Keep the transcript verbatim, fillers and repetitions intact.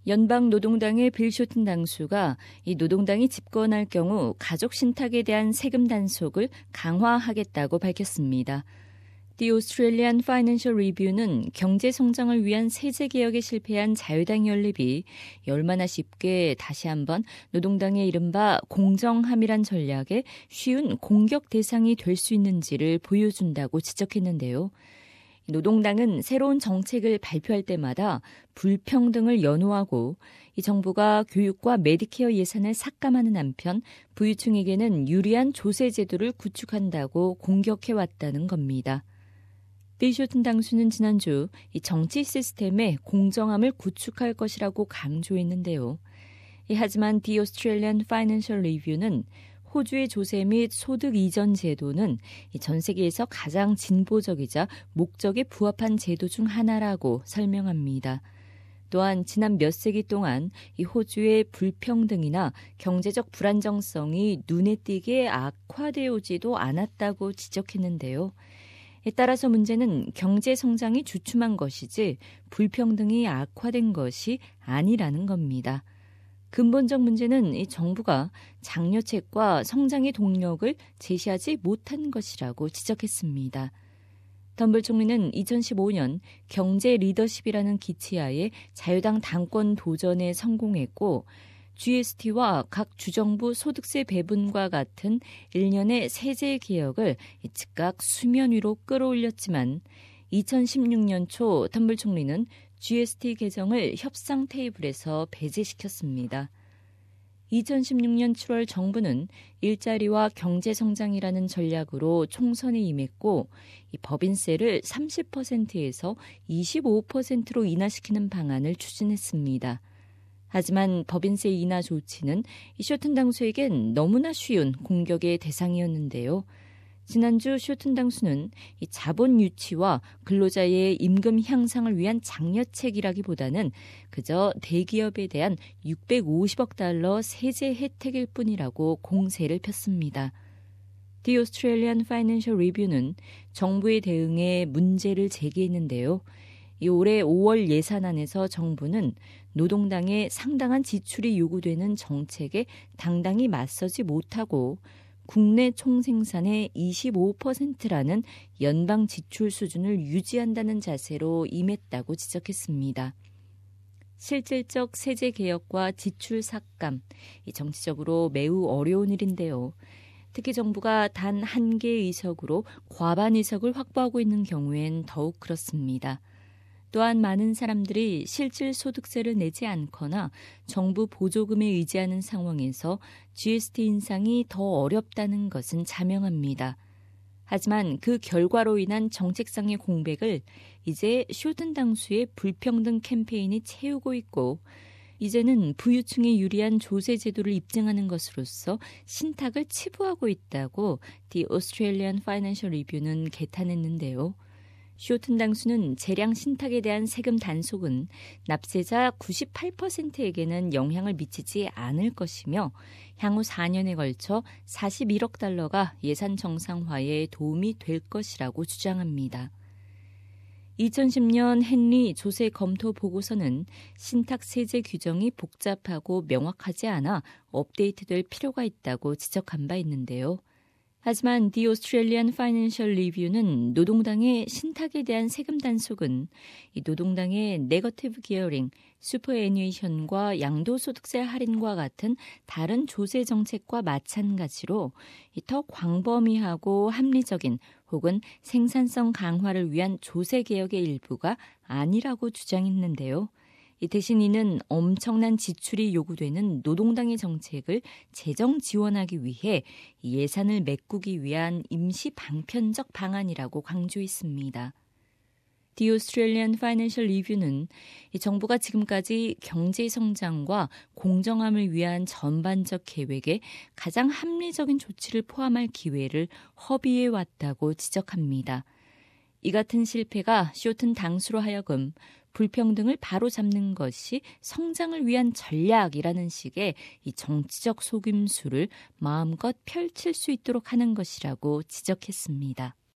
연방노동당의 빌 쇼튼 당수가 이 노동당이 집권할 경우 가족 신탁에 대한 세금 단속을 강화하겠다고 밝혔습니다. The Australian Financial Review는 경제 성장을 위한 세제 개혁에 실패한 자유당 연립이 얼마나 쉽게 다시 한번 노동당의 이른바 공정함이란 전략에 쉬운 공격 대상이 될 수 있는지를 보여준다고 지적했는데요. 노동당은 새로운 정책을 발표할 때마다 불평등을 연호하고 이 정부가 교육과 메디케어 예산을 삭감하는 한편 부유층에게는 유리한 조세 제도를 구축한다고 공격해왔다는 겁니다. 빌 쇼튼 당수는 지난주 이 정치 시스템의 공정함을 구축할 것이라고 강조했는데요. 이 하지만 The Australian Financial Review는 호주의 조세 및 소득 이전 제도는 전 세계에서 가장 진보적이자 목적에 부합한 제도 중 하나라고 설명합니다. 또한 지난 몇 세기 동안 이 호주의 불평등이나 경제적 불안정성이 눈에 띄게 악화되어 오지도 않았다고 지적했는데요. 따라서 문제는 경제 성장이 주춤한 것이지 불평등이 악화된 것이 아니라는 겁니다. 근본적 문제는 이 정부가 장려책과 성장의 동력을 제시하지 못한 것이라고 지적했습니다. 덤블 총리는 이천십오 년 경제 리더십이라는 기치하에 자유당 당권 도전에 성공했고 지에스티와 각 주정부 소득세 배분과 같은 일련의 세제 개혁을 즉각 수면 위로 끌어올렸지만 이천십육 년 초 덤블 총리는 지에스티 개정을 협상 테이블에서 배제시켰습니다. 이천십육 년 칠월 정부는 일자리와 경제성장이라는 전략으로 총선에 임했고 이 법인세를 삼십 퍼센트에서 이십오 퍼센트로 인하시키는 방안을 추진했습니다. 하지만 법인세 인하 조치는 이 쇼튼 당수에겐 너무나 쉬운 공격의 대상이었는데요. 지난주 쇼튼 당수는 이 자본 유치와 근로자의 임금 향상을 위한 장려책이라기보다는 그저 대기업에 대한 육백오십억 달러 세제 혜택일 뿐이라고 공세를 폈습니다. The Australian Financial Review는 정부의 대응에 문제를 제기했는데요. 이 올해 오월 예산안에서 정부는 노동당의 상당한 지출이 요구되는 정책에 당당히 맞서지 못하고 국내 총생산의 이십오 퍼센트라는 연방 지출 수준을 유지한다는 자세로 임했다고 지적했습니다. 실질적 세제 개혁과 지출 삭감, 이 정치적으로 매우 어려운 일인데요. 특히 정부가 단 한 개의 의석으로 과반 의석을 확보하고 있는 경우엔 더욱 그렇습니다. 또한 많은 사람들이 실질 소득세를 내지 않거나 정부 보조금에 의지하는 상황에서 지에스티 인상이 더 어렵다는 것은 자명합니다. 하지만 그 결과로 인한 정책상의 공백을 이제 쇼튼 당수의 불평등 캠페인이 채우고 있고 이제는 부유층에 유리한 조세 제도를 입증하는 것으로서 신탁을 치부하고 있다고 The Australian Financial Review는 개탄했는데요. 쇼튼 당수는 재량 신탁에 대한 세금 단속은 납세자 구십팔 퍼센트에게는 영향을 미치지 않을 것이며 향후 사 년에 걸쳐 사십일억 달러가 예산 정상화에 도움이 될 것이라고 주장합니다. 이천십 년 헨리 조세 검토 보고서는 신탁 세제 규정이 복잡하고 명확하지 않아 업데이트될 필요가 있다고 지적한 바 있는데요. 하지만 The Australian Financial Review는 노동당의 신탁에 대한 세금 단속은 이 노동당의 네거티브 기어링, 슈퍼애뉴에이션과 양도소득세 할인과 같은 다른 조세 정책과 마찬가지로 더 광범위하고 합리적인 혹은 생산성 강화를 위한 조세 개혁의 일부가 아니라고 주장했는데요. 이 대신 이는 엄청난 지출이 요구되는 노동당의 정책을 재정 지원하기 위해 예산을 메꾸기 위한 임시 방편적 방안이라고 강조했습니다. The Australian Financial Review는 정부가 지금까지 경제 성장과 공정함을 위한 전반적 계획에 가장 합리적인 조치를 포함할 기회를 허비해 왔다고 지적합니다. 이 같은 실패가 쇼튼 당수로 하여금 불평등을 바로잡는 것이 성장을 위한 전략이라는 식의 이 정치적 속임수를 마음껏 펼칠 수 있도록 하는 것이라고 지적했습니다.